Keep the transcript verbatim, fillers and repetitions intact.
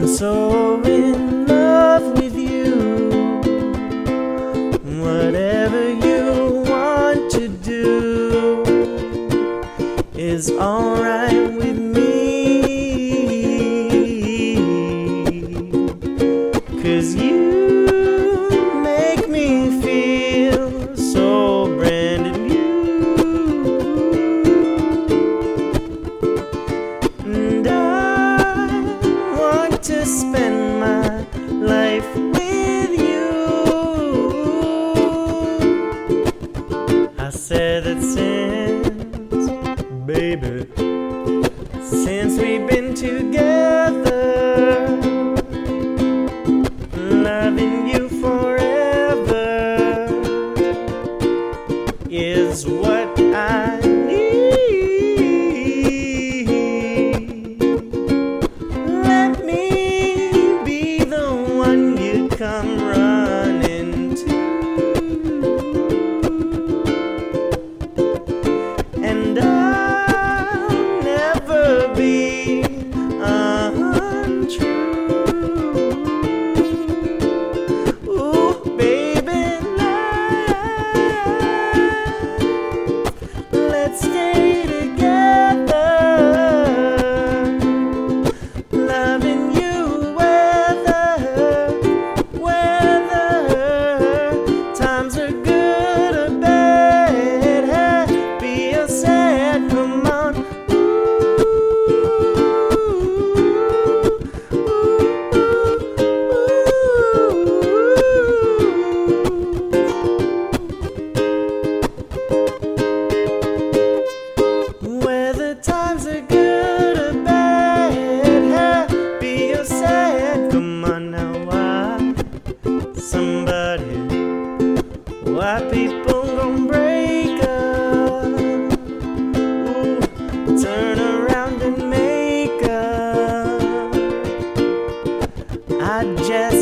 so in love with you. Whatever you want to do is alright with me. 'Cause you make me feel so brand new. And I want to spend my life with you. I said that since, baby, since we've been together, loving you forever is what I need. Let me be the one you come running to, and I'll never be untrue. Ooh, baby, let's stay together, loving you whether, whether times are good or bad, happy or sad. Come on, ooh, whether times are good or bad, happy or sad. Come on now, why somebody, why people gon' break up, ooh, turn around and make up? I just